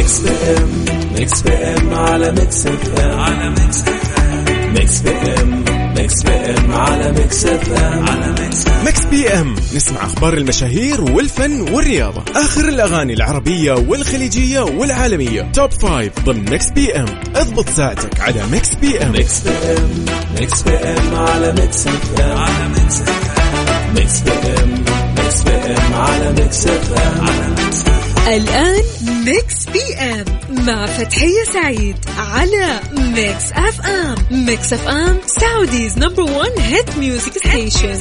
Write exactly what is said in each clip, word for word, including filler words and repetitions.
ميكس بي ام ميكس بي ام على ميكس اف ام على ميكس اف ام ميكس بي ام ميكس بي ام على ميكس اف ام على ميكس ميكس بي ام. نسمع اخبار المشاهير والفن والرياضة, اخر الاغاني العربية والخليجية والعالمية, توب فايف ضمن ميكس بي ام. اضبط ساعتك على ميكس بي ام. ميكس بي ام ميكس بي ام على ميكس اف ام على ميكس اف ام ميكس بي ام ميكس بي ام على ميكس اف ام على ميكس. الآن ميكس بي ام مع فتحية سعيد على ميكس اف ام. ميكس اف ام سعوديز نمبر ون هيت ميوزك ستيشن.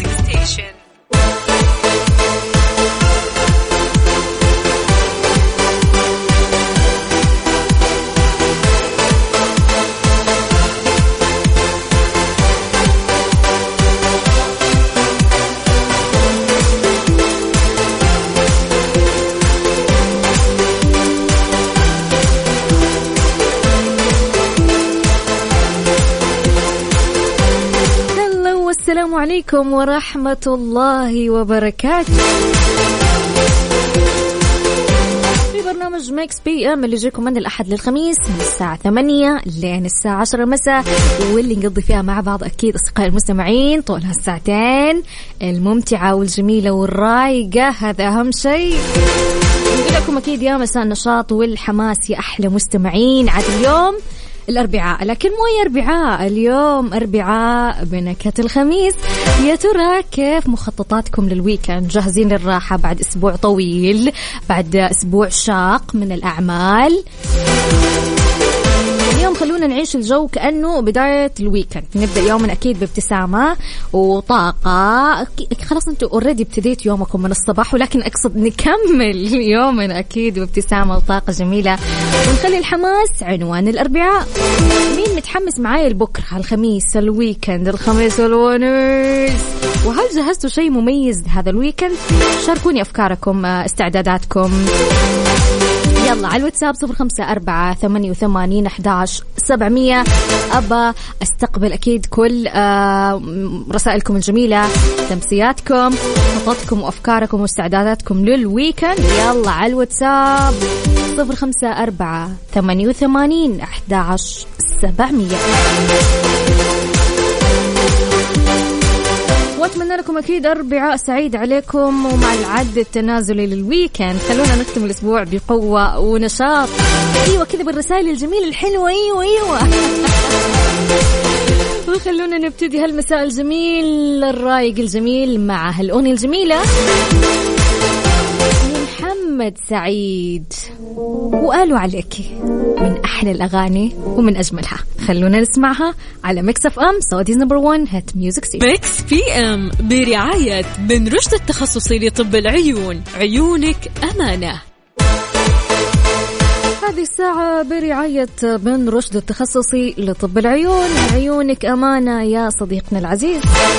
السلام عليكم ورحمة الله وبركاته. في برنامج ميكس بي ام اللي يجيكم من الأحد للخميس من الساعة ثمانية لين الساعة عشرة مساء, واللي نقضي فيها مع بعض أكيد أصدقائي المستمعين طول هالساعتين الممتعة والجميلة والرايقة. هذا أهم شيء. نقول لكم أكيد يا مساء النشاط والحماس يا أحلى مستمعين. عاد اليوم الأربعاء, لكن مو أي أربعاء, اليوم أربعاء بنكهة الخميس. يا ترى كيف مخططاتكم للويكند؟ جاهزين للراحة بعد أسبوع طويل, بعد أسبوع شاق من الأعمال؟ اليوم خلونا نعيش الجو كأنه بداية الويكند. نبدأ يومنا أكيد بابتسامة وطاقة. خلاص أنتوا أوريدي ابتديت يومكم من الصباح, ولكن أقصد نكمل يومنا أكيد بابتسامة وطاقة جميلة, ونخلي الحماس عنوان الأربعاء. مين متحمس معايا لبكرة الخميس الويكند, الخميس الونيس؟ وهل جهزتوا شيء مميز هذا الويكند؟ شاركوني أفكاركم, استعداداتكم. يلا على الواتساب صفر خمسة أربعة ثمانية وثمانين أحد عشر سبعمية. أبا استقبل أكيد كل رسائلكم الجميلة, تمسياتكم, خططكم وأفكاركم واستعداداتكم للويكند. يلا على الواتساب صفر خمسة أربعة ثمانية وثمانين أحد عشر سبعمية. وأتمنى لكم أكيد أربعاء سعيد عليكم ومع العد التنازلي للويكند. خلونا نختم الأسبوع بقوة ونشاط. أيوة كذا بالرسائل الجميلة الحلوة. أيوة أيوة وخلونا نبتدي هالمساء الجميل الرايق الجميل مع هالأغنية الجميلة محمد سعيد وقالوا عليكي, من أحلى الأغاني ومن أجملها. خلونا نسمعها على ميكس اف ام سعوديز نمبر ون هيت ميوزك سي. ميكس بي ام برعاية بن رشد التخصصي لطب العيون, عيونك أمانة. هذه الساعة برعاية بن رشد التخصصي لطب العيون, عيونك أمانة يا صديقنا العزيز.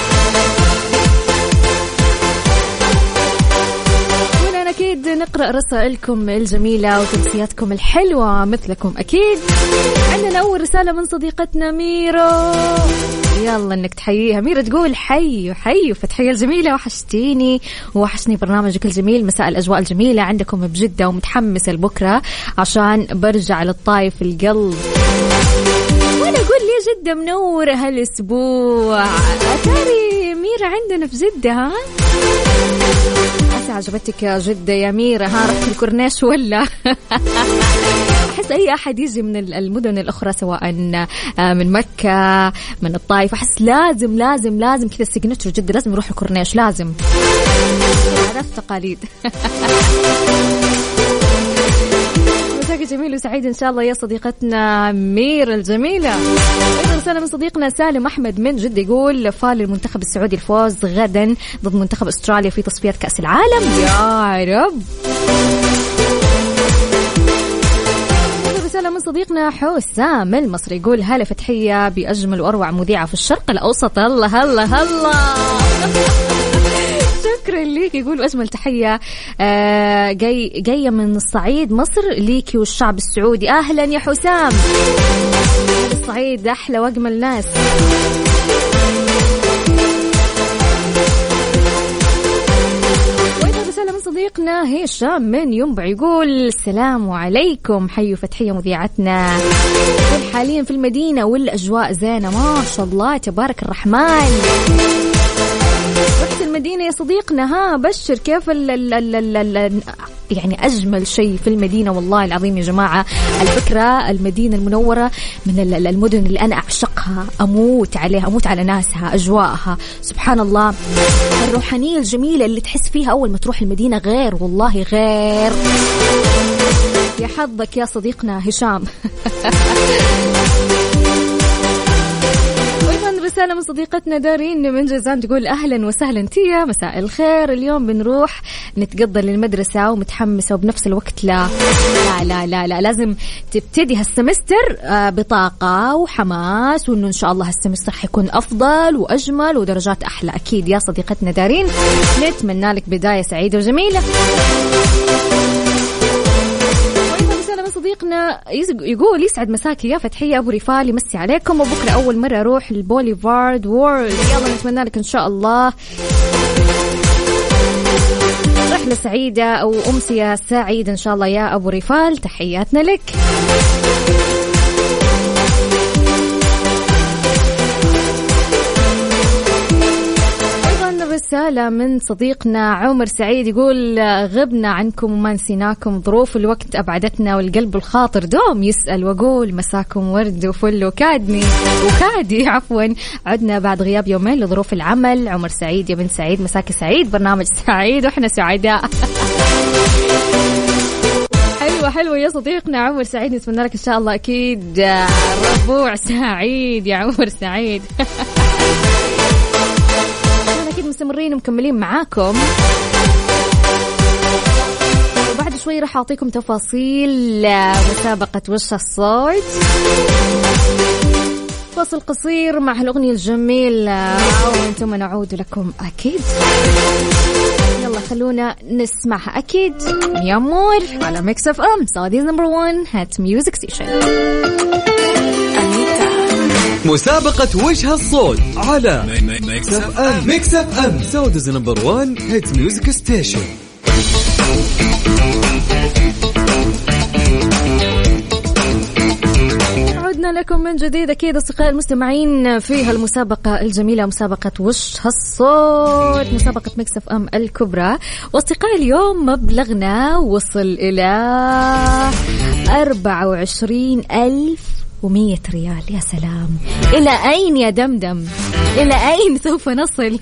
أكيد نقرأ رسائلكم الجميلة وتمسياتكم الحلوة مثلكم. أكيد عندنا أول رسالة من صديقتنا ميرا. يلا إنك تحييها. ميرا تقول حي حي فتحية الجميلة, وحشتيني وحشني برنامجك الجميل, مساء الأجواء الجميلة عندكم بجدة, ومتحمسة لبكرة عشان برجع للطايف القلب. وأنا أقول لي جدة منورة هالأسبوع. أتاري ميرا عندنا في جدة. ها عجبتك جدة يا ميرا؟ ها رحت الكورنيش ولا؟ أحس أي أحد يجي من المدن الأخرى سواء من مكة من الطائف, أحس لازم لازم لازم كذا سيجنتشر جدة, لازم يروح الكورنيش, لازم. عرفت تقاليد. مساك جميل وسعيد إن شاء الله يا صديقتنا ميرا الجميلة. أيضا رسالة من صديقنا سالم أحمد من جدة يقول فال المنتخب السعودي الفوز غدا ضد منتخب أستراليا في تصفيات كأس العالم. يا رب. رسالة من صديقنا حسام المصري يقول هلا فتحية بأجمل وأروع مذيعة في الشرق الأوسط. الله هلا هلا. شكرا ليك. يقول أجمل تحية آه جاي جاية من الصعيد مصر ليكي والشعب السعودي. أهلا يا حسام, الصعيد أحلى وأجمل ناس. وأيضا رسالة من صديق صديقنا هشام من ينبع يقول السلام عليكم، حيوا فتحية مذيعتنا حاليا في المدينة والأجواء زينة ما شاء الله تبارك الرحمن. رحت المدينة يا صديقنا، ها بشر كيف ال ال ال ال ال يعني أجمل شيء في المدينة والله العظيم يا جماعة. الفكرة المدينة المنورة من المدن اللي أنا أعشقها، أموت عليها، أموت على ناسها، أجواءها سبحان الله، الروحانية الجميلة اللي تحس فيها أول ما تروح المدينة غير والله غير. يا حظك يا صديقنا هشام. رسالة من صديقتنا دارين من جازان تقول أهلا وسهلا تيا، مساء الخير، اليوم بنروح نتقضى للمدرسة ومتحمسة وبنفس الوقت لا لا لا لا, لا. لازم تبتدي هالسمستر بطاقة وحماس، وإنه إن شاء الله هالسمستر حيكون أفضل وأجمل ودرجات أحلى أكيد يا صديقتنا دارين. نتمنى لك بداية سعيدة وجميلة. صديقنا يقول يسعد مساكي يا فتحية أبو رفال، يمسي عليكم، وبكرة أول مرة أروح البوليفارد وورلد، يلا نتمنى لك إن شاء الله رحلة سعيدة أو أمسية سعيدة إن شاء الله يا أبو رفال، تحياتنا لك. رسالة من صديقنا عمر سعيد يقول غبنا عنكم وما نسيناكم، ظروف الوقت أبعدتنا والقلب الخاطر دوم يسأل، وأقول مساكم ورد وفل وكادني وكادي عفوا، عدنا بعد غياب يومين لظروف العمل. عمر سعيد يا بنت سعيد، مساك سعيد، برنامج سعيد وإحنا سعداء. حلوة حلوة يا صديقنا عمر سعيد، نتمنى لك إن شاء الله أكيد ربوع سعيد يا عمر سعيد. مستمرين ومكملين معاكم، وبعد شوي راح أعطيكم تفاصيل مسابقة وش الصوت. فاصل قصير مع هالأغنية الجميلة وانتم نعود لكم أكيد. يلا خلونا نسمعها أكيد يا مور على ميكس اف ام سعوديز نمبر وان هات ميوزك ستيشن. مسابقة وش هالصوت على ميكس اف ام. ميكس اف ام سعوديز نمبر وان هات ميوزك ستيشن. عدنا لكم من جديد أكيد أصدقائي المستمعين في هالمسابقة الجميلة، مسابقة وش هالصوت، مسابقة ميكس اف ام الكبرى. واصدقائي اليوم مبلغنا وصل إلى أربعة وعشرين ألف ومية ريال. يا سلام، إلى أين يا دمدم، إلى أين سوف نصل؟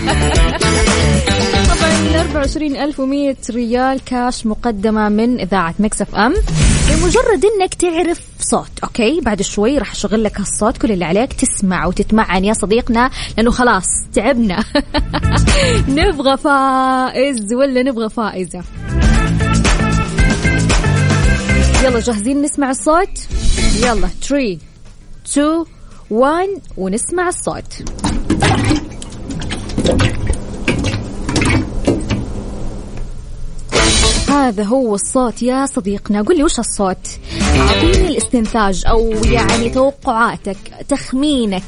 طبعا أربعة وعشرين ألف ومية ريال كاش مقدمة من إذاعة ميكس اف ام، لمجرد إنك تعرف صوت. أوكي، بعد شوي راح أشغل لك هالصوت، كل اللي عليك تسمع وتتمعن يا صديقنا، لأنه خلاص تعبنا. نبغى فائز ولا نبغى فائزة؟ يلا جاهزين نسمع الصوت؟ يلا ثلاثة اثنين واحد ونسمع الصوت. هذا هو الصوت يا صديقنا. قل لي وش الصوت، أعطيني الاستنتاج أو يعني توقعاتك، تخمينك.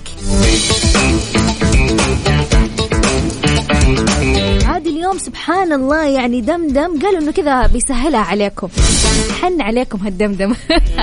عاد اليوم سبحان الله يعني دمدم قالوا إنه كذا بيسهلها عليكم، حن عليكم هالدمدم.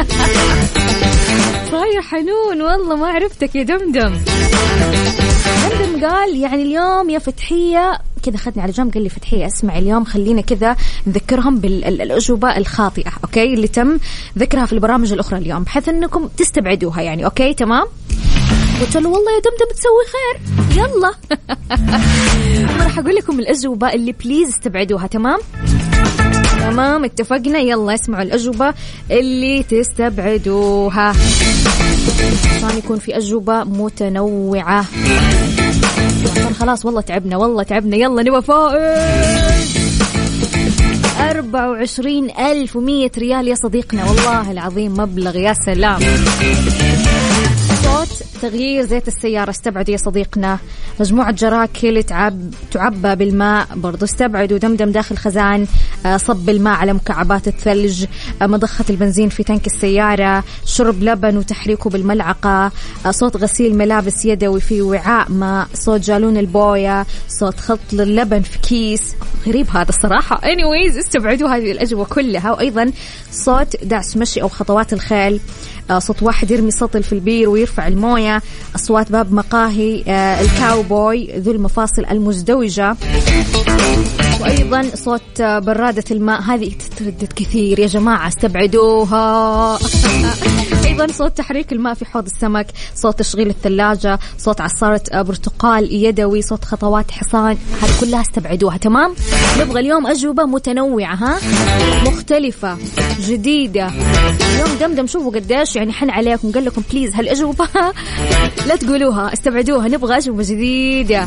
صاير حنون والله ما عرفتك يا دمدم. دمدم قال يعني اليوم يا فتحية كذا، خدني على جنب قال لي فتحية اسمع اليوم خلينا كذا نذكرهم بالأجوبة الخاطئة أوكي اللي تم ذكرها في البرامج الأخرى اليوم، بحيث أنكم تستبعدوها يعني. أوكي تمام. قلت له والله يا دمدم تسوي خير، يلا. ما راح أقول لكم الأجوبة اللي بليز استبعدوها. تمام تمام اتفقنا. يلا اسمعوا الأجوبة اللي تستبعدوها عشان يكون في أجوبة متنوعة. خلاص والله تعبنا والله تعبنا. يلا نبغى فائز أربعة وعشرين ألف ومية ريال يا صديقنا، والله العظيم مبلغ يا سلام. صوت تغيير زيت السيارة استبعد يا صديقنا. مجموعة جراكل تعب تعبى بالماء برضو استبعد. ودمدم داخل خزان صب الماء على مكعبات الثلج. مضخة البنزين في تانك السيارة. شرب لبن وتحريكه بالملعقة. صوت غسيل ملابس يدوي في وعاء ماء. صوت جالون البوية. صوت خلط اللبن في كيس. غريب هذا الصراحة. anyways استبعدوا هذه الأجوبة كلها. وأيضا صوت دعس مشي أو خطوات الخيل. صوت واحد يرمي سطل في البير ويرفع الموية. أصوات باب مقاهي. الكاوبوي ذو المفاصل المزدوجة. وأيضا صوت برادة الماء هذه تتردد كثير يا جماعة استبعدوها. أيضا صوت تحريك الماء في حوض السمك. صوت تشغيل الثلاجة. صوت عصارة برتقال يدوي. صوت خطوات حصان. هذه كلها استبعدوها. تمام. نبغى اليوم أجوبة متنوعة ها مختلفة جديدة. اليوم دمدم شوفوا قديش يعني حن عليكم قال لكم بليز هالأجوبة لا تقولوها استبعدوها. نبغى أجوبة جديدة.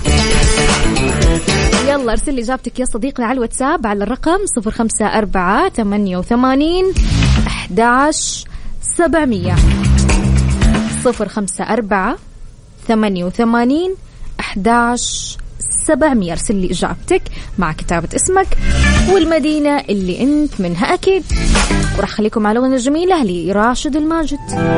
يلا ارسل لي إجابتك يا صديقنا على الواتساب على الرقم صفر خمسة أربعة ثمانية وثمانين أحد عشر سبعمية. صفر خمسة أربعة ثمانية وثمانين أحد عشر سبعمية. ارسل لي إجابتك مع كتابة اسمك والمدينة اللي أنت منها أكيد. وراح خليكم على الأغنية الجميلة لراشد الماجد.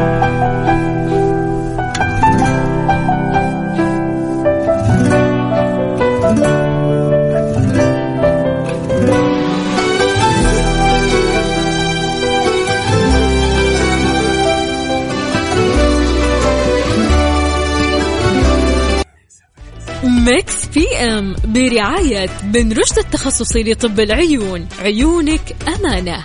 ميكس بي ام برعاية بن رشد التخصصي لطب العيون. عيونك أمانة.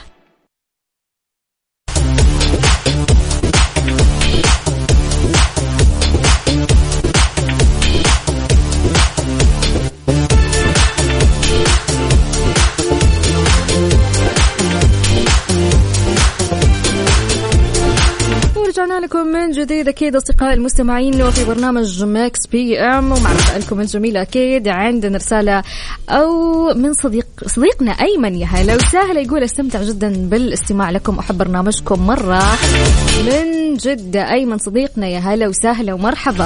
رجعنا لكم من جديد أكيد أصدقائي المستمعين وفي برنامج ميكس بي ام. ومع رسائلكم الجميلة أكيد عندنا رسالة أو من صديق صديقنا أيمن. يا هلا وسهلا. يقول استمتع جدا بالاستماع لكم. أحب برنامجكم مرة من جدة. أيمن صديقنا يا هلا وسهلا ومرحبا.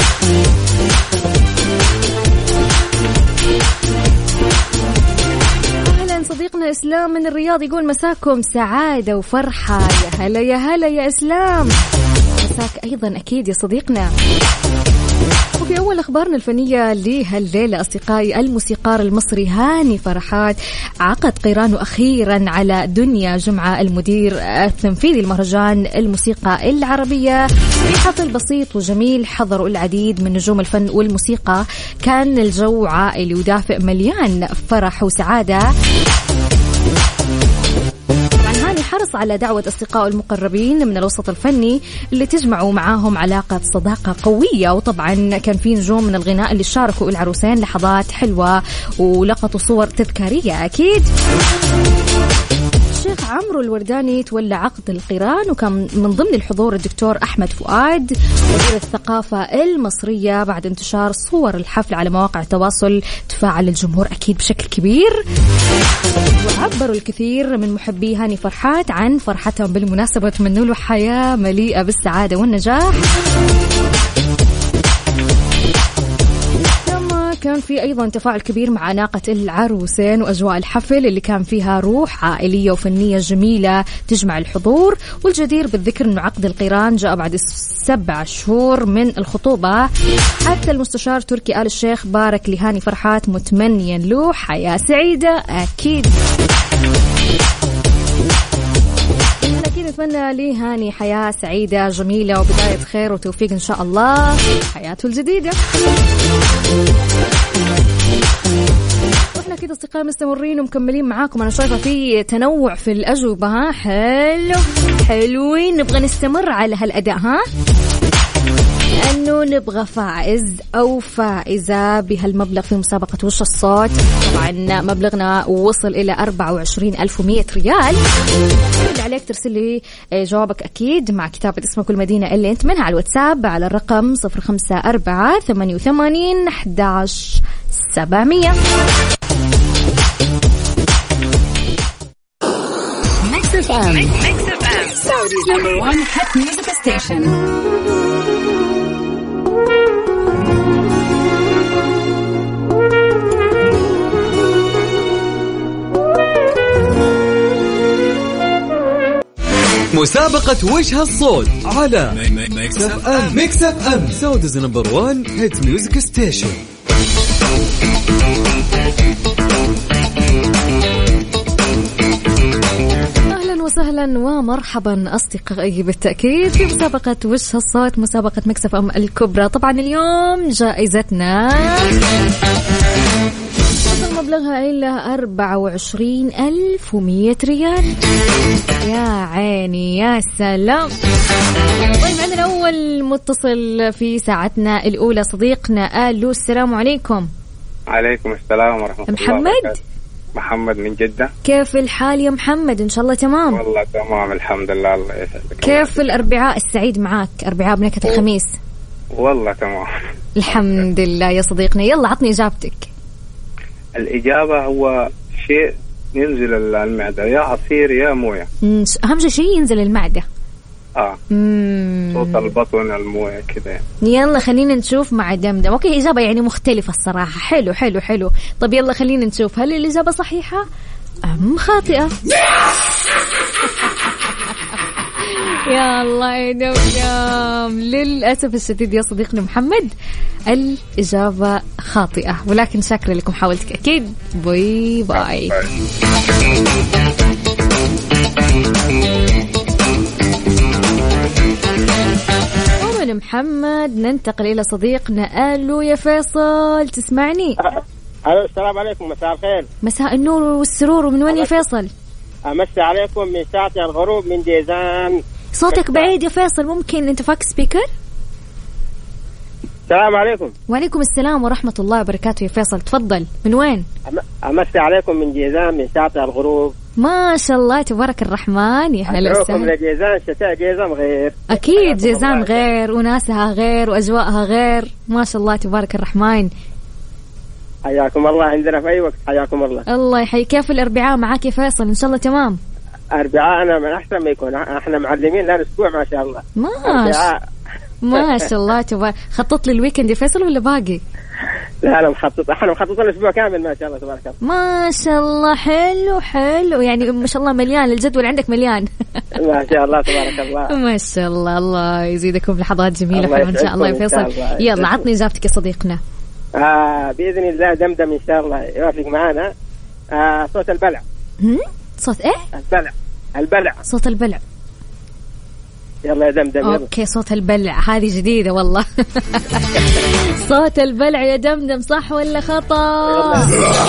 صديقنا إسلام من الرياض يقول مساكم سعادة وفرحة. يا هلا يا هلا يا إسلام. مساك أيضا أكيد يا صديقنا. وفي أول أخبارنا الفنية لهالليلة أصدقائي الموسيقار المصري هاني فرحات عقد قيرانه أخيرا على دنيا جمعة المدير التنفيذي لمهرجان الموسيقى العربية في حفل بسيط وجميل حضروا العديد من نجوم الفن والموسيقى. كان الجو عائلي ودافئ مليان فرح وسعادة. حرص على دعوة أصدقائه المقربين من الوسط الفني اللي تجمعوا معاهم علاقة صداقة قوية. وطبعا كان في نجوم من الغناء اللي شاركوا العروسين لحظات حلوة ولقطوا صور تذكارية أكيد. الشيخ عمرو الورداني تولى عقد القيران وكان من ضمن الحضور الدكتور أحمد فؤاد وزير الثقافة المصرية. بعد انتشار صور الحفل على مواقع التواصل تفاعل الجمهور أكيد بشكل كبير. وعبروا الكثير من محبي هاني فرحات عن فرحتهم بالمناسبة وتمنوا له حياة مليئة بالسعادة والنجاح. كان في أيضا تفاعل كبير مع علاقة العروسين وأجواء الحفل اللي كان فيها روح عائلية وفنية جميلة تجمع الحضور. والجدير بالذكر أنه عقد القيران جاء بعد سبع شهور من الخطوبة. حتى المستشار تركي آل الشيخ بارك لهاني فرحات متمنيا له حياة سعيدة أكيد. نتمنى لي هاني حياة سعيدة جميلة وبداية خير وتوفيق إن شاء الله حياته الجديدة. وإحنا كده أصدقاء مستمرين ومكملين معاكم. أنا شايفة في تنوع في الأجوبة. ها حلو حلوين. نبغى نستمر على هالأداء ها لأنه نبغى فائز أو فائزة بهالمبلغ في مسابقة وش الصوت. طبعا مبلغنا وصل إلى أربعة وعشرين ألف ومئة ريال. اللي عليك ترسل لي جوابك أكيد مع كتابة اسمك والمدينة اللي أنت منها على الواتساب على الرقم صفر خمسة أربعة ثمانية وثمانين أحد عشر سبعمية. Mix إف إم Saudi's number one hit music station. مسابقة وش هالصوت على ميكس اف ام. ميكس اف ام سعوديز نمبر وان هيت ميوزك ستيشن. وسهلا ومرحبا أصدقائي بالتأكيد في مسابقة وش هالصوت، مسابقة ميكس اف ام الكبرى. طبعا اليوم جائزتنا وصل مبلغها إلى أربعة وعشرين ألف ومية ريال. يا عيني يا سلام. طيب عندنا أول متصل في ساعتنا الأولى صديقنا آلو. السلام عليكم. عليكم السلام ورحمة الله. محمد محمد من جدة. كيف الحال يا محمد؟ إن شاء الله تمام. والله تمام الحمد لله. الله يسعدك. كيف الأربعاء السعيد معاك؟ أربعاء بنكهة الخميس. والله تمام الحمد لله يا صديقنا. يلا عطني إجابتك. الإجابة هو شيء ينزل المعدة، يا عصير يا موية. أهم شيء ينزل المعدة. آه مم. صوت البطن الموية كذا. يلا خلينا نشوف مع دمدم. أوكي إجابة يعني مختلفة الصراحة. حلو حلو حلو. طب يلا خلينا نشوف هل الإجابة صحيحة أم خاطئة. يا الله يا دمدم، للأسف الشديد يا صديقنا محمد الإجابة خاطئة، ولكن شاكرة لكم حاولتك أكيد. باي باي. ومن محمد ننتقل إلى صديقنا آلو. يا فيصل تسمعني؟ ألو السلام عليكم. مساء الخير. مساء النور والسرور. ومن وين يا فيصل؟ أمسي عليكم من ساعة الغروب من جيزان. صوتك بعيد يا فيصل، ممكن أنت فاك سبيكر؟ السلام عليكم. وعليكم السلام ورحمة الله وبركاته. يا فيصل تفضل. من وين؟ أمسي عليكم من جيزان من ساعة الغروب. ما شاء الله تبارك الرحمن. يا هلا وسهلا. أدعوكم لجيزان. شتاء جيزان غير. أكيد جيزان غير وناسها غير وأجواءها غير. ما شاء الله تبارك الرحمن. حياكم الله. عندنا في أي وقت. حياكم الله. الله يحيي. كيف الأربعاء معك يا فيصل؟ إن شاء الله تمام. أربعاء أنا من أحسن ما يكون. إحنا معلمين لنا أسبوع ما شاء الله. ما ما شاء الله تبارك. خطط لي الويكند يا فيصل ولا باقي؟ لا أنا مخطط. إحنا مخططين الأسبوع كامل ما شاء الله تبارك الله. ما شاء الله. حلو حلو يعني ما شاء الله مليان. الجدول عندك مليان. ما شاء الله تبارك الله. ما شاء الله. الله يزيدكم لحظات جميلة حلوة إن شاء الله يا فيصل. يلا عطني إجابتك يا صديقنا. آه بإذن الله دمدم إن شاء الله يوافق معنا. آه صوت البلع. هم؟ صوت إيه؟ البلع. البلع. صوت البلع. يلا يا دمدم. يلا. أوكي صوت البلع هذه جديدة والله. صوت البلع يا دمدم. صح ولا خطأ؟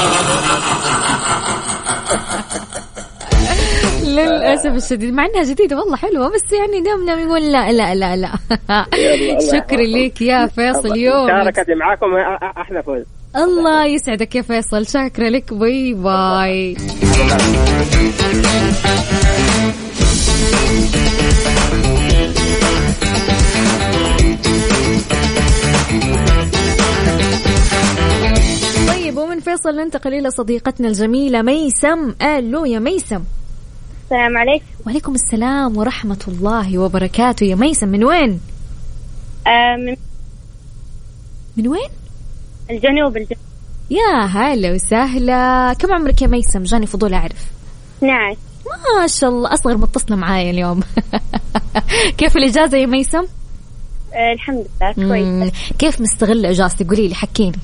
للأسف الشديد مع أنها جديدة والله حلوة، بس يعني دمدم يقول لا لا لا لا. شكرا لك يا فيصل. يوم شاركتي معاكم احنا فوز. الله يسعدك يا فيصل. شكرا لك. باي باي. طيب ومن فيصل ننتقل إلى صديقتنا الجميلة ميسم. ألو يا ميسم. السلام عليكم. وعليكم السلام ورحمة الله وبركاته. يا ميسم من وين؟ آه من من وين؟ الجنوب. الجنوب. يا هلا وسهلا. كم عمرك يا ميسم؟ جاني فضول أعرف. اثني عشر. ما شاء الله أصغر متصلة معايا اليوم. كيف الإجازة يا ميسم؟ آه الحمد لله كويس. كيف مستغلة إجازتك؟ قولي لي حكيني.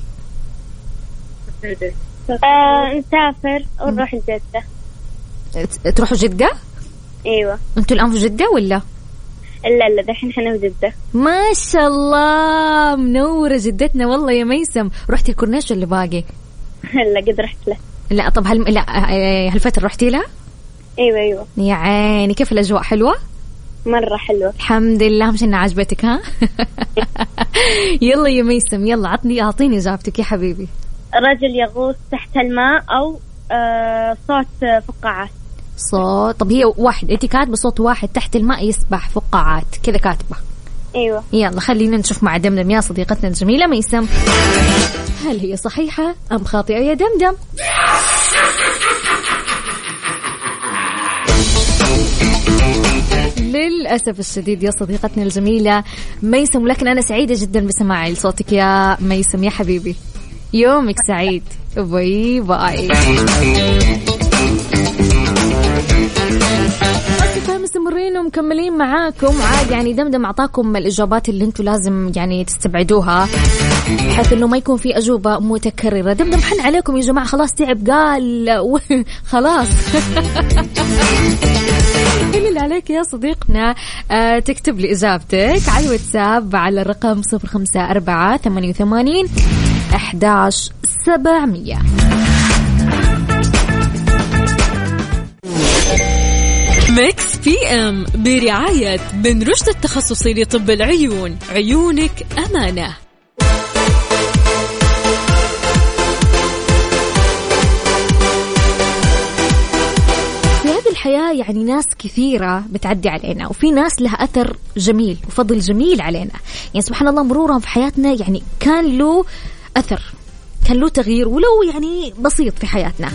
آه نسافر ونروح جدة. تروحوا جدة؟ ايوه. انتوا الآن في جدة ولا؟ لا لا دحين احنا في جدة. ما شاء الله منورة جدتنا والله يا ميسم. رحتي الكورنيش ولا باقي؟ لا قد رحت له. لا طب هل لا هالفترة رحتي لها؟ ايوه ايوه. يا عيني. كيف الأجواء؟ حلوة؟ مرة حلوة الحمد لله. مش إنها عجبتك ها؟ يلا يا ميسم يلا عطني أعطيني إجابتك يا حبيبي. رجل يغوص تحت الماء أو آه صوت فقاعات. صوت. طب هي واحد انت كاتبه صوت واحد تحت الماء يسبح فقاعات كذا كاتبه. ايوه. يلا خلينا نشوف مع دمدم يا صديقتنا الجميله ميسم هل هي صحيحه ام خاطئه يا دمدم. للأسف الشديد يا صديقتنا الجميلة ميسم، لكن أنا سعيدة جدا بسماعي صوتك يا ميسم يا حبيبي. يومك سعيد. باي باي. مستمرين مكملين معاكم عاد. يعني دمدم أعطاكم الإجابات اللي انتم لازم يعني تستبعدوها بحيث إنه ما يكون في أجوبة متكررة. دمدم حن عليكم يا جماعة، خلاص تعب قال خلاص. كل اللي عليك يا صديقنا آه تكتب لي إجابتك على الواتساب على الرقم صفر خمسة أربعة ثمانية وثمانين أحد عشر سبعمية. ميكس بي ام برعاية بن رشد التخصصي لطب العيون، عيونك أمانة. الحياة يعني ناس كثيرة بتعدي علينا، وفي ناس لها أثر جميل وفضل جميل علينا. يعني سبحان الله مرورهم في حياتنا يعني كان له أثر، كان له تغيير ولو يعني بسيط في حياتنا،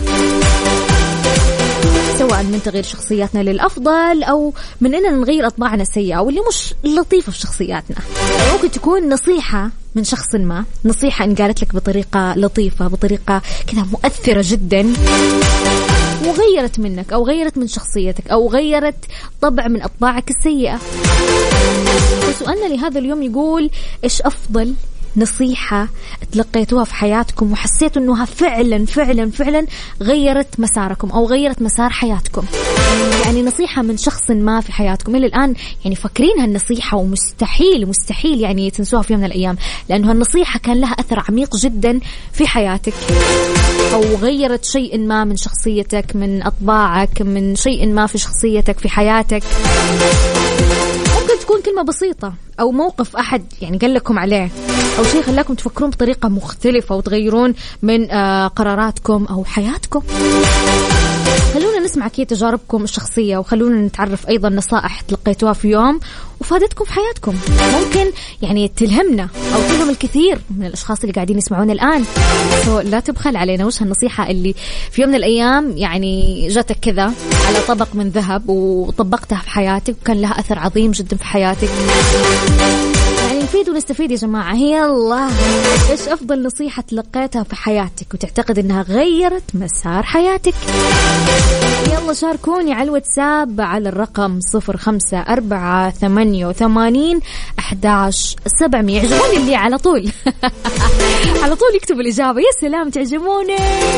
سواء من تغيير شخصياتنا للأفضل أو من أننا نغير أطباعنا السيئة أو اللي مش لطيفة في شخصياتنا. ممكن تكون نصيحة من شخص ما، نصيحة إن قالت لك بطريقة لطيفة بطريقة كذا مؤثرة جدا وغيرت منك أو غيرت من شخصيتك أو غيرت طبع من أطباعك السيئة. وسؤالنا لهذا اليوم يقول إيش أفضل نصيحة تلقيتوها في حياتكم وحسيتوا أنها فعلا فعلا فعلا غيرت مساركم أو غيرت مسار حياتكم؟ يعني نصيحة من شخص ما في حياتكم إلى الآن يعني فاكرين هالنصيحة ومستحيل مستحيل يعني تنسوها في يوم من الأيام، لأنه هالنصيحة كان لها أثر عميق جدا في حياتك أو غيرت شيء ما من شخصيتك، من أطباعك، من شيء ما في شخصيتك في حياتك. ممكن تكون كلمة بسيطة أو موقف أحد يعني قال لكم عليه أو شيء خلاكم تفكرون بطريقة مختلفة وتغيرون من آه قراراتكم أو حياتكم. خلونا نسمع كي تجاربكم الشخصية وخلونا نتعرف أيضا نصائح تلقيتوها في يوم وفادتكم في حياتكم، ممكن يعني تلهمنا أو تلهم الكثير من الأشخاص اللي قاعدين يسمعون الآن. لا تبخل علينا، وش هالنصيحة اللي في يوم من الأيام يعني جاتك كذا على طبق من ذهب وطبقتها في حياتك وكان لها أثر عظيم جدا في حياتك. يعني نفيد ونستفيد يا جماعة. هي الله، إيش أفضل نصيحة تلقيتها في حياتك وتعتقد أنها غيرت مسار حياتك؟ يلا شاركوني على الواتساب على الرقم صفر خمسة أربعة ثمانية وثمانين أحد عشر سبعمية. يعجبوني اللي على طول على طول يكتبوا الإجابة. يا سلام تعجبوني.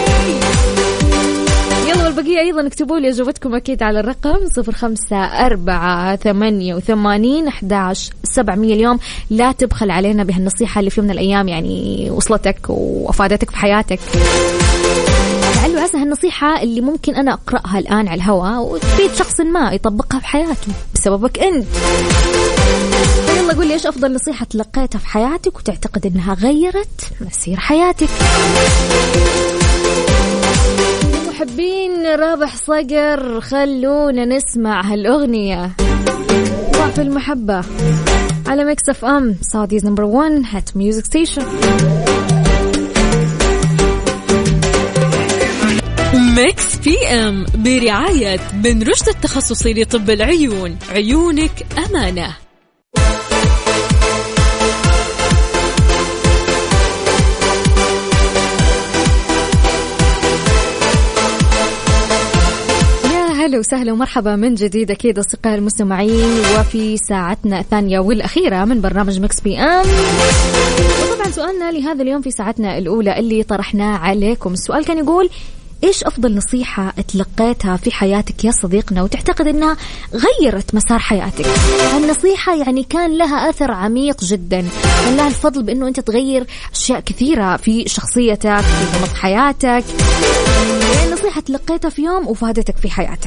يلا والبقية أيضا اكتبوا لي إجابتكم أكيد على الرقم صفر خمسة أربعة ثمانية وثمانين أحد عشر سبعمية. اليوم لا تبخل علينا بهالنصيحة اللي في يوم من الأيام يعني وصلتك وأفادتك في حياتك. لعل وعسى هالنصيحة اللي ممكن أنا أقرأها الآن على الهواء وتفيد شخص ما يطبقها في حياته بسببك أنت. يلا قول لي إيش أفضل نصيحة تلقيتها في حياتك وتعتقد أنها غيرت مسير حياتك. محبين رابح صقر خلونا نسمع هالأغنية ضعف المحبة على ميكس اف ام سعوديز نمبر وان هات ميوزك ستيشن. ميكس بي ام برعاية بن رشد التخصصي لطب العيون، عيونك أمانة. أهلا وسهلا ومرحبا من جديد أكيد أصدقائي المستمعين، وفي ساعتنا الثانية والأخيرة من برنامج ميكس بي أم. وطبعا سؤالنا لهذا اليوم في ساعتنا الأولى اللي طرحناه عليكم، السؤال كان يقول إيش أفضل نصيحة تلقيتها في حياتك يا صديقنا وتعتقد أنها غيرت مسار حياتك؟ النصيحة يعني كان لها أثر عميق جدا، كان لها الفضل بأنه أنت تغير أشياء كثيرة في شخصيتك في نمط حياتك. يعني نصيحة تلقيتها في يوم وفادتك في حياتك.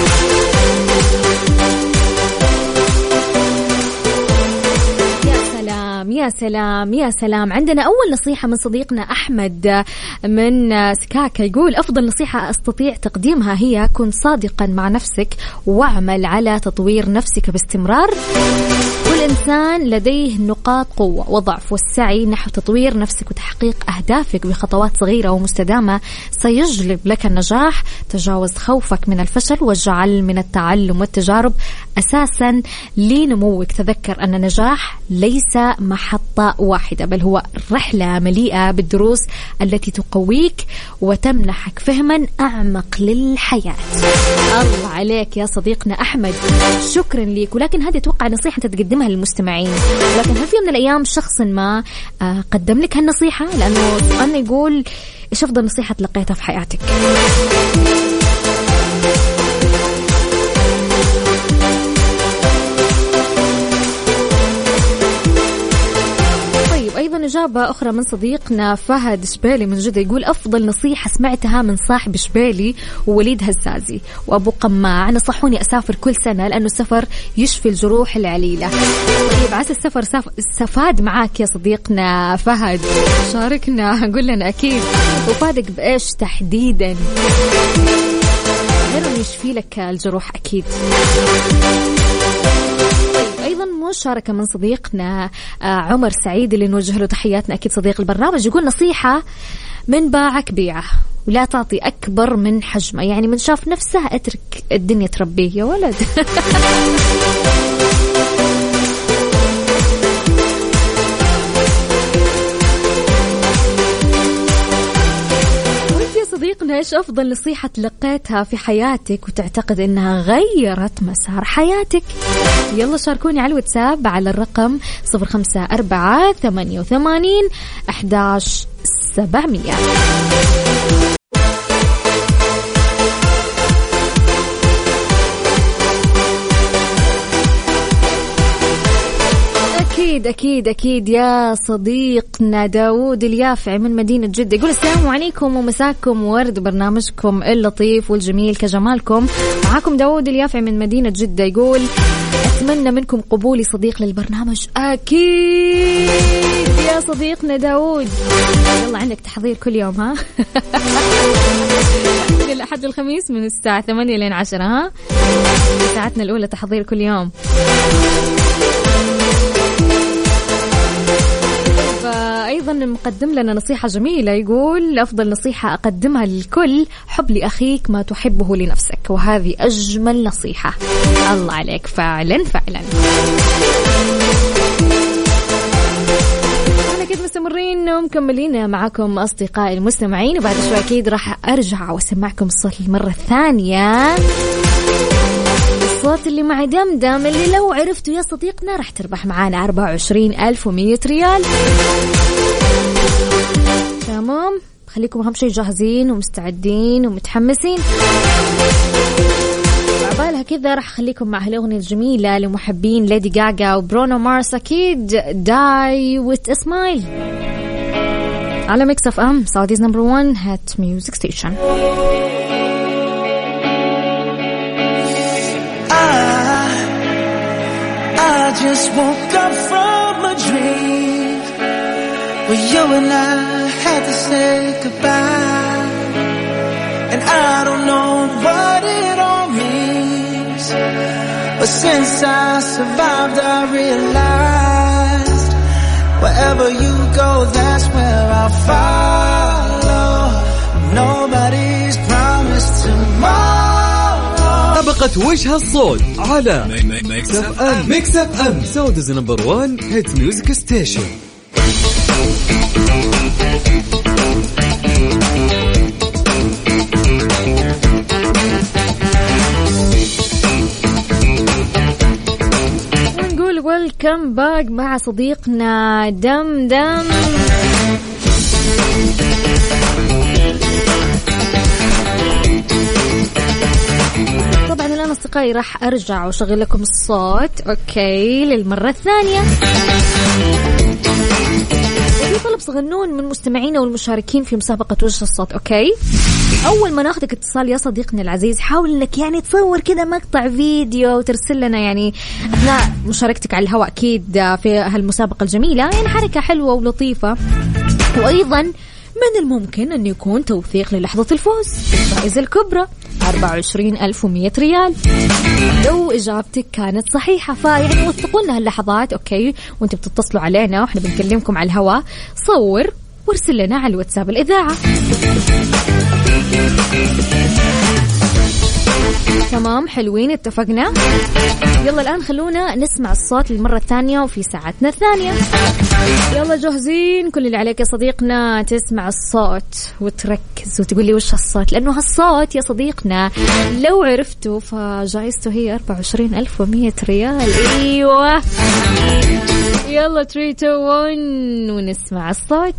يا سلام يا سلام. عندنا أول نصيحة من صديقنا أحمد من سكاكا، يقول أفضل نصيحة أستطيع تقديمها هي كن صادقا مع نفسك واعمل على تطوير نفسك باستمرار. كل الإنسان لديه نقاط قوة وضعف، والسعي نحو تطوير نفسك وتحقيق أهدافك بخطوات صغيرة ومستدامة سيجلب لك النجاح. تجاوز خوفك من الفشل واجعل من التعلم والتجارب أساسا لنموك. تذكر أن النجاح ليس محطة واحدة، بل هو رحلة مليئة بالدروس التي تقويك وتمنحك فهما أعمق للحياة. الله عليك يا صديقنا أحمد، شكرا لك. ولكن هذه أتوقع نصيحة أنت تقدمها للمستمعين، لكن هل في من الأيام شخص ما قدم لك هالنصيحة؟ لأنه سؤالنا يقول إيش أفضل نصيحة تلقيتها في حياتك؟ أيضا إجابة أخرى من صديقنا فهد شبالي من جدة، يقول أفضل نصيحة سمعتها من صاحب شبالي ووليد هزازي وأبو قماع، نصحوني أسافر كل سنة لأنه السفر يشفي الجروح العليلة. طيب عسى السفر سف... سفاد معاك يا صديقنا فهد، شاركنا قول لنا أكيد وفادك بإيش تحديدا، غير يشفي لك الجروح أكيد. أيضا مشاركة من صديقنا عمر سعيد اللي نوجه له تحياتنا أكيد صديق البرنامج، يقول نصيحة من باعك بيعه ولا تعطي أكبر من حجمه، يعني من شاف نفسه أترك الدنيا تربيه يا ولد. صديقنا إيش أفضل نصيحة تلقيتها في حياتك وتعتقد إنها غيرت مسار حياتك؟ يلا شاركوني على الواتساب على الرقم صفر خمسة أربعة ثمانية وثمانين أحد عشر سبعمية. أكيد أكيد أكيد يا صديقنا داود اليافعي من مدينة جدة، يقول السلام عليكم ومساكم ورد، برنامجكم اللطيف والجميل كجمالكم. معاكم داود اليافعي من مدينة جدة، يقول أتمنى منكم قبولي صديق للبرنامج. أكيد يا صديقنا داود، يلا عندك تحضير كل يوم ها. من الأحد الخميس من الساعة ثمانية لين عشرة ها، ساعتنا الأولى تحضير كل يوم. أيضا مقدم لنا نصيحة جميلة، يقول أفضل نصيحة أقدمها للكل حب لأخيك ما تحبه لنفسك، وهذه أجمل نصيحة. الله عليك فعلا فعلا. أنا كده مستمرين ومكملين معكم أصدقائي المستمعين، وبعد شوي أكيد راح أرجع وأسمعكم الصوت المرة الثانية، الصوت اللي مع دمدم اللي لو عرفتوا يا صديقنا راح تربح معانا أربعة وعشرين ألف ومية ريال. تمام، خليكم أهم شيء جاهزين ومستعدين ومتحمسين. عبالها كذا راح خليكم مع هالأغنية الجميلة لمحبين ليدي جاجا وبرونو مارس، أكيد داي ويت اسمايل على ميكس اف ام سعوديز نمبر وان هات ميوزك ستيشن. I just woke up from a dream where you and I had to say goodbye, and I don't know what it all means, but since I survived I realized wherever you go that's where I'll follow. Nobody's promised tomorrow. سابقة وش هالصوت على ميكس اف ام. ميكس اف ام سعوديز نمبر وان هيت ميوزك ستيشن. ونقول ويلكم باك مع صديقنا دمدم. طبعا الآن أصدقائي راح أرجع وأشغل لكم الصوت أوكي للمرة الثانية. وفي طلب صغنون من مستمعينا والمشاركين في مسابقة وجه الصوت. أوكي، أول ما ناخذك اتصال يا صديقنا العزيز حاول إنك يعني تصور كذا مقطع فيديو وترسل لنا يعني أثناء مشاركتك على الهواء أكيد في هالمسابقة الجميلة، يعني حركة حلوة ولطيفة. وأيضا من الممكن أن يكون توثيق للحظة الفوز الجائزة الكبرى. أربعة وعشرين ألف ومية ريال لو إجابتك كانت صحيحة. فيعني وثقوا لنا هاللحظات أوكي وانتم بتتصلوا علينا وإحنا بنكلمكم على الهواء، صور وارسل لنا على الواتساب الإذاعة. تمام حلوين اتفقنا. يلا الآن خلونا نسمع الصوت للمرة الثانية وفي ساعتنا الثانية. يلا جاهزين؟ كل اللي عليك يا صديقنا تسمع الصوت وتركز وتقول لي وش هالصوت، لأنه هالصوت يا صديقنا لو عرفته فجائزته هي أربعة وعشرين ألف ومية ريال. أيوة يلا ثلاثة اثنين واحد ونسمع الصوت.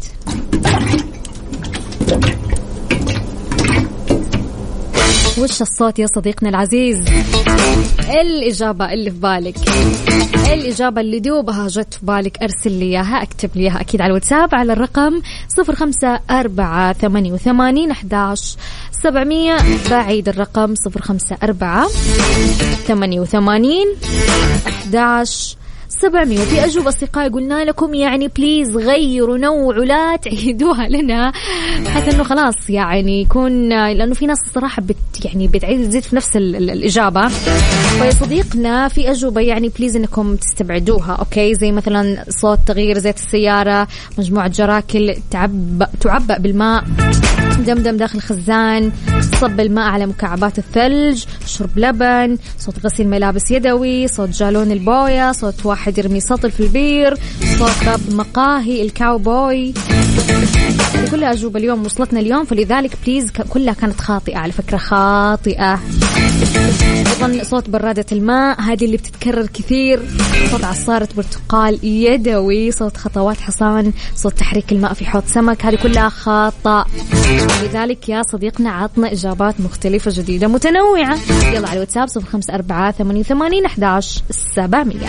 وش الصوت يا صديقنا العزيز؟ الإجابة اللي في بالك، الإجابة اللي دوبها جت في بالك أرسل لي إياها، أكتب لي إياها أكيد على الواتساب على الرقم صفر خمسة أربعة ثمانية وثمانين أحداش سبعمية. بعيد الرقم صفر خمسة أربعة ثمانية وثمانين أحداش سبعمية. وفي أجوبة أصدقائي قلنا لكم يعني بليز غيروا نوعوا لا تعيدوها لنا حتى إنه خلاص يعني يكون، لأنه في ناس الصراحة بت يعني بتعيد تزيد في نفس ال ال الإجابة. فيا صديقنا في أجوبة يعني بليز إنكم تستبعدوها أوكي، زي مثلا صوت تغيير زيت السيارة، مجموعة جراكل تعبأ تعبأ بالماء، دمدم داخل خزان، صب الماء على مكعبات الثلج، شرب لبن، صوت غسيل ملابس يدوي، صوت جالون البويا، صوت واحد يرمي سطل في البير، صوت باب مقاهي الكاوبوي. كلها أجوبة اليوم وصلتنا اليوم، فلذلك بليز كلها كانت خاطئة على فكرة، خاطئة. أيضا صوت برادة الماء هذه اللي بتتكرر كثير، صوت عصارة برتقال يدوي، صوت خطوات حصان، صوت تحريك الماء في حوض سمك، هذه كلها خاطئة. لذلك يا صديقنا عطنا إجابات مختلفة جديدة متنوعة. يلا على الواتساب صفر خمسة أربعة ثمانية وثمانين أحداش سبعمية.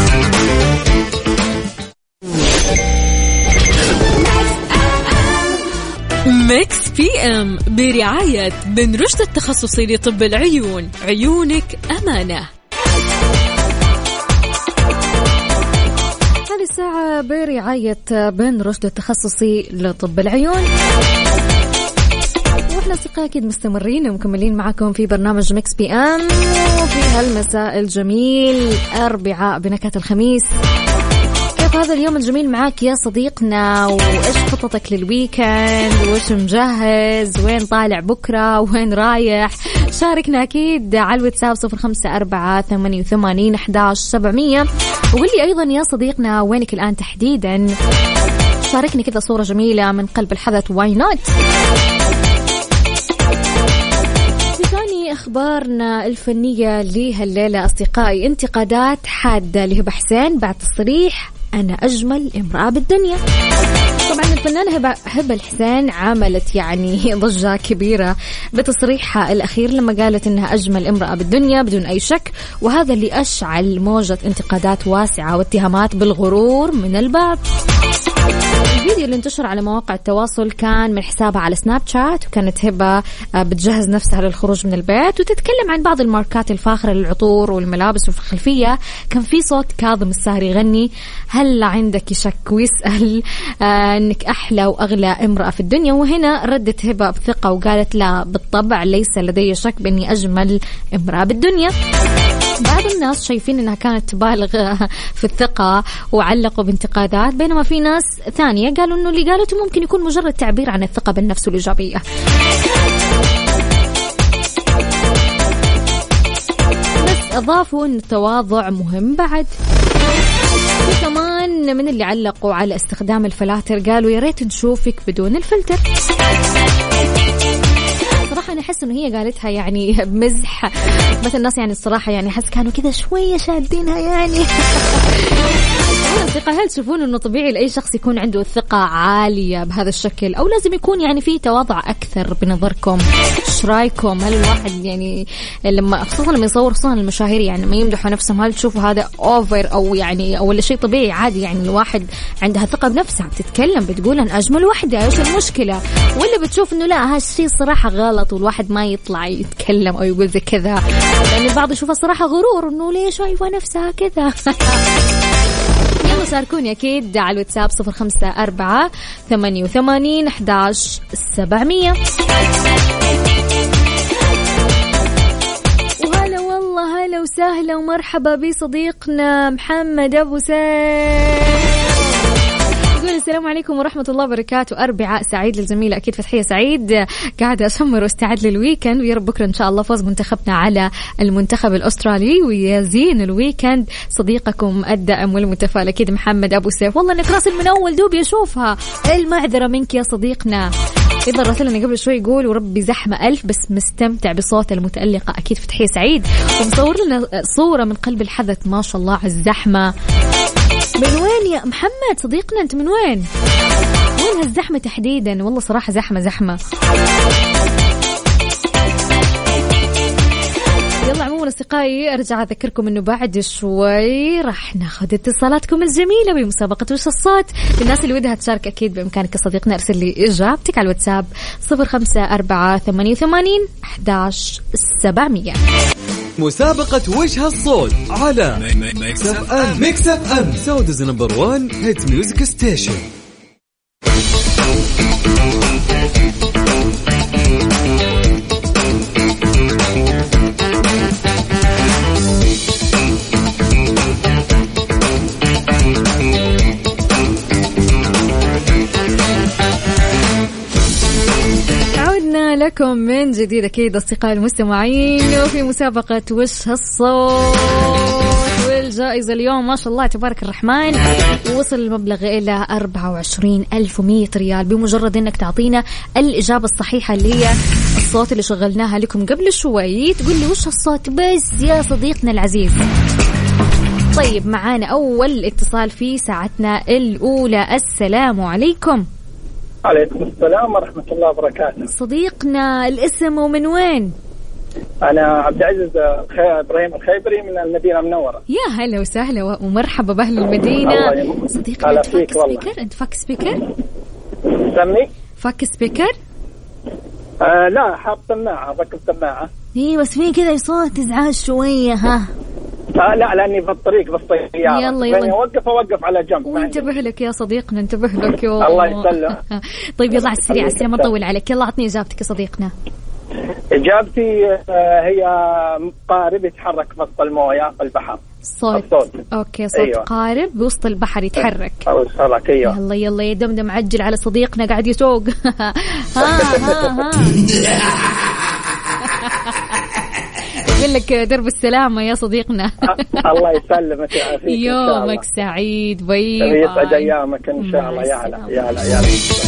ميكس بي ام برعاية بن رشد التخصصي لطب العيون، عيونك أمانة. هذه الساعة برعاية بن رشد التخصصي لطب العيون. واحنا أصدقائي أكيد مستمرين ومكملين معكم في برنامج ميكس بي ام وفي هالمساء الجميل أربعاء بنكهة الخميس. كيف هذا اليوم الجميل معاك يا صديقنا؟ وإيش خططك للويكند؟ وإيش مجهز؟ وين طالع بكرة؟ وين رايح؟ شاركنا أكيد على الواتساب صفر خمسة أربعة ثمانية وثمانين أحداش سبعمية. وقل لي أيضا يا صديقنا وينك الآن تحديدا؟ شاركني كذا صورة جميلة من قلب الحدث، واي نوت. أخبارنا الفنية لهالليلة أصدقائي، انتقادات حادة لهبة حسين بعد تصريح أنا أجمل امرأة بالدنيا. طبعا الفنانة هبة, هبة الحسين عملت يعني ضجة كبيرة بتصريحها الأخير لما قالت أنها أجمل امرأة بالدنيا بدون أي شك، وهذا اللي أشعل موجة انتقادات واسعة واتهامات بالغرور من البعض. الفيديو اللي انتشر على مواقع التواصل كان من حسابها على سناب شات، وكانت هبة بتجهز نفسها للخروج من البيت وتتكلم عن بعض الماركات الفاخرة للعطور والملابس، وفي الخلفية كان في صوت كاظم الساهر يغني هل عندك شك، ويسأل آه انك أحلى وأغلى امرأة في الدنيا. وهنا ردت هبة بثقة وقالت لا بالطبع ليس لدي شك بأني أجمل امرأة بالدنيا. بعض الناس شايفين أنها كانت تبالغ في الثقة وعلقوا بانتقادات، بينما في ناس ثانية قالوا أنه اللي قالته ممكن يكون مجرد تعبير عن الثقة بالنفس والإيجابية. بس أضافوا أن التواضع مهم بعد. كمان من اللي علقوا على استخدام الفلاتر قالوا يا ريت نشوفك بدون الفلتر. صراحة أنا أحس إنه هي قالتها يعني بمزح، بس الناس يعني الصراحة يعني أحس كانوا كذا شوية شادينها يعني. هل تشوفون إنه طبيعي لأي شخص يكون عنده الثقة عالية بهذا الشكل، أو لازم يكون يعني فيه تواضع أكثر بنظركم؟ إيش رأيكم؟ هل الواحد يعني لما خصوصا لما يصور خصوصا المشاهير يعني ما يمدحوا نفسهم، هل تشوفوا هذا أوفر أو يعني أو ولا شيء طبيعي عادي؟ يعني الواحد عندها ثقة بنفسها بتتكلم بتقول أنا أجمل واحدة، إيش المشكلة؟ ولا بتشوف إنه لا هالشيء صراحة غلط والواحد ما يطلع يتكلم أو يقول زي كذا؟ لأن البعض يشوفها صراحة غرور إنه ليش شايفة نفسها كذا. يلا شاركوني أكيد على الواتساب صفر خمسة أربعة ثمانية وثمانين أحداش سبعمية. أهلا ومرحبا بصديقنا محمد أبو سيف. السلام عليكم ورحمة الله وبركاته. أربعاء سعيد للزميلة أكيد فتحية سعيد. قاعدة أشمر واستعد للويكند، ويا رب بكرة إن شاء الله فوز منتخبنا على المنتخب الأسترالي ويزين الويكند. صديقكم الدائم والمتفائل أكيد محمد أبو سيف. والله إنك راسل من أول دوب يشوفها، المعذرة منك يا صديقنا. إذا راسلني قبل شوي يقول وربي زحمة ألف، بس مستمتع بصوت المتألقة أكيد فتحية سعيد، ومصور لنا صورة من قلب الحدث. ما شاء الله على الزحمة. من وين يا محمد صديقنا أنت؟ من وين؟ وين هالزحمة تحديدا؟ والله صراحة زحمة زحمة. يلا عموما أصدقائي أرجع أذكركم أنه بعد شوي راح ناخذ اتصالاتكم الجميلة بمسابقة وش الصوت. الناس اللي ودها تشارك أكيد بإمكانك صديقنا أرسل لي إجابتك على الواتساب صفر خمسة أربعة ثمانية وثمانين أحد عشر سبعمية. مسابقة وش هالصوت على ميكس اف ام. ميكس اف ام سعوديز نمبر وان هيت ميوزك ستيشن. لكم من جديد أكيد أصدقائي المستمعين وفي مسابقة وش هالصوت، والجائزة اليوم ما شاء الله تبارك الرحمن وصل المبلغ إلى أربعة وعشرين ألف ومية ريال بمجرد أنك تعطينا الإجابة الصحيحة اللي هي الصوت اللي شغلناها لكم قبل شوي. تقول لي وش هالصوت بس يا صديقنا العزيز. طيب معانا أول اتصال في ساعتنا الأولى. السلام عليكم. عليكم السلام ورحمة الله وبركاته. صديقنا الاسم ومن وين؟ أنا عبد العزيز إبراهيم الخيبري من المدينة المنورة. يا هلا وسهلا ومرحبا بأهل المدينة. صديقنا أنت فاك سبيكر؟ أنت فاك سبيكر؟ سمي؟ فاك سبيكر؟ آه لا حاط سماعة، ركب سماعة. إيه بس في كذا صوت إزعاج شوية. ها آه لا لأني بالطريق بالطيارة. يلا يلا أوقف أوقف على جنب. وانتبه لك يا صديقنا، انتبه لك يا الله يسلم. طيب يلا على السريع السريع ما نطول عليك. يلا عطني إجابتك يا صديقنا. إجابتي هي قارب يتحرك في وسط الموية في البحر. صوت. الصوت أوكي صوت أيوة. قارب بوسط البحر يتحرك. أو يتحرك. أيوة. يلا يلا يا دمدم عجل على صديقنا قاعد يسوق. ها ها ها يقول لك درب السلامة يا صديقنا. الله يسلمك ويعافيك. يومك سعيد. باي باي. يسعد أيامك إن شاء الله. يا هلا يا هلا يا هلا.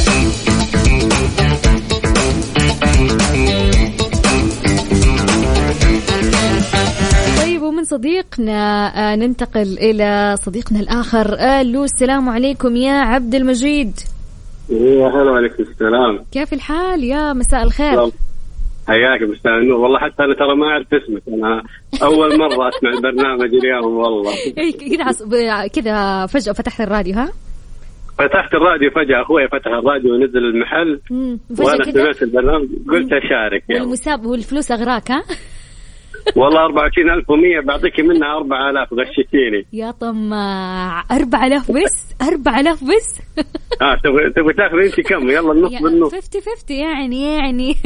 طيب ومن صديقنا ننتقل إلى صديقنا الآخر. ألو السلام عليكم يا عبد المجيد. يا هلا وعليكم السلام. كيف الحال يا مساء الخير؟ حياك مساء النور. والله حتى أنا ترى ما أعرف اسمك، أنا أول مرة أسمع البرنامج اليوم والله. كذا كذا فجأة فتحت الراديو. ها فتحت الراديو فجأة، أخوي فتح الراديو ونزل المحل وأنا سمعت البرنامج قلت أشارك. والمساب والفلوس أغراك. ها والله أربعة وعشرين ألف ومية بعطيك منها أربعة آلاف. غشتيني يا طماع. أربعة آلاف بس؟ أربعة آلاف بس؟ آه تبغى تبغى تاخذ أنت كم؟ يلا النص بالنص. ففتي ففتي يعني يعني.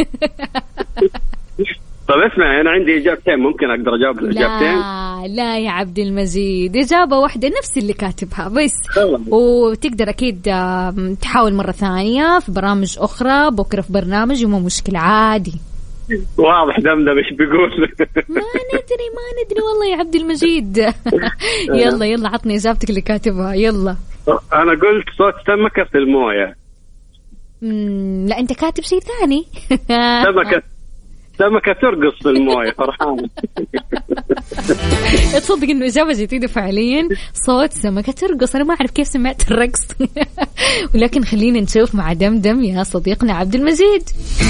طب اسمع أنا عندي إجابتين، ممكن أقدر أجاوب الإجابتين؟ لا لا يا عبد المجيد، إجابة واحدة نفس اللي كاتبها بس. وتقدر أكيد تحاول مرة ثانية في برامج أخرى، بكرة في برنامج وما مشكلة عادي. واضح دمدم ايش بيقول. ما ندري ما ندري والله يا عبد المجيد. يلا يلا عطني إجابتك اللي كاتبها. يلا أنا قلت صوت سمكة في الموية. مم لا أنت كاتب شيء ثاني. سمكة سمكة ترقص في الموية فرحانة. تصدق إنه إجابة جديدة فعليا، صوت سمكة ترقص. أنا ما أعرف كيف سمعت الرقص. ولكن خلينا نشوف مع دمدم يا صديقنا عبد المجيد.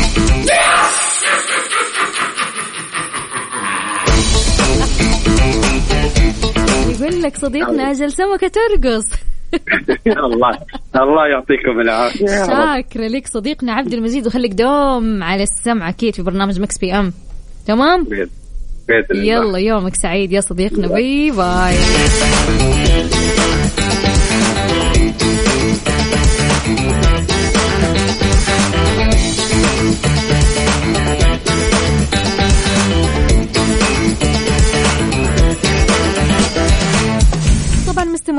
يقول لك صديقنا أجل سمكة ترقص. الله الله يعطيكم العافية. شاكرة لك صديقنا عبد المجيد، وخليك دوم على السمع أكيد في برنامج مكس بي أم. تمام يلا يومك سعيد يا صديقنا. باي باي.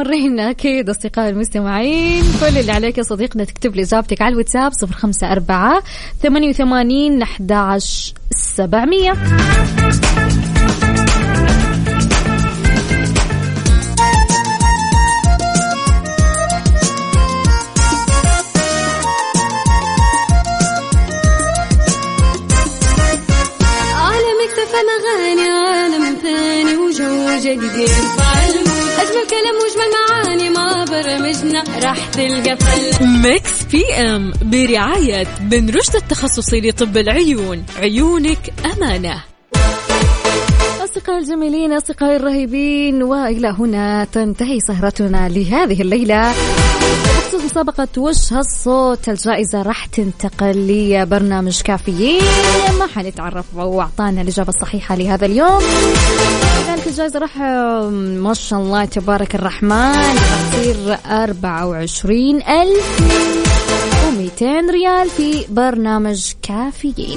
مستمرين أكيد أصدقائي المستمعين. كل اللي عليك يا صديقنا تكتب لي إجابتك على الواتساب صفر خمسة أربعة ثمانية وثمانين أحد عشر سبعمية. أغاني عالم ثاني وجو جديد، أجمل كلام وأجمل معاني ما برمجنا راح تلقى فل. ميكس بي ام برعاية بن رشد التخصصي لطب العيون، عيونك أمانة. أصدقائي الجميلين، أصدقائي الرهيبين، وإلى هنا تنتهي سهرتنا لهذه الليلة بخصوص مسابقة وش هالصوت. الجائزة راح تنتقل لبرنامج كافيين، ما حنتعرف وأعطانا الإجابة الصحيحة لهذا اليوم. ذلك الجائزة راح ما شاء الله تبارك الرحمن تصير أربعة وعشرين ألف ومئتين ريال في برنامج كافيين.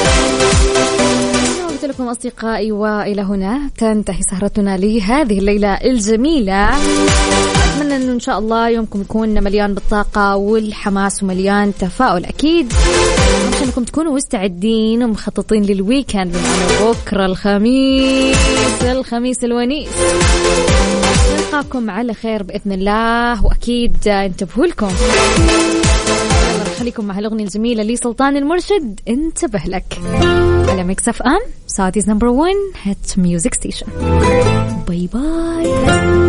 قلت لكم أصدقائي، وإلى هنا تنتهي سهرتنا لهذه الليلة الجميلة. أتمنى أنه إن شاء الله يومكم يكون مليان بالطاقة والحماس ومليان تفاؤل أكيد، عشان أنكم تكونوا مستعدين ومخططين للويكند من بكرة الخميس الخميس الونيس. نلقاكم على خير بإذن الله، وأكيد انتبهوا لكم، خليكم مع الأغنية الجميلة لسلطان المرشد انتبه لك على ميكس اف ام سعوديز نمبر ون هيت ميوزك ستيشن. باي باي.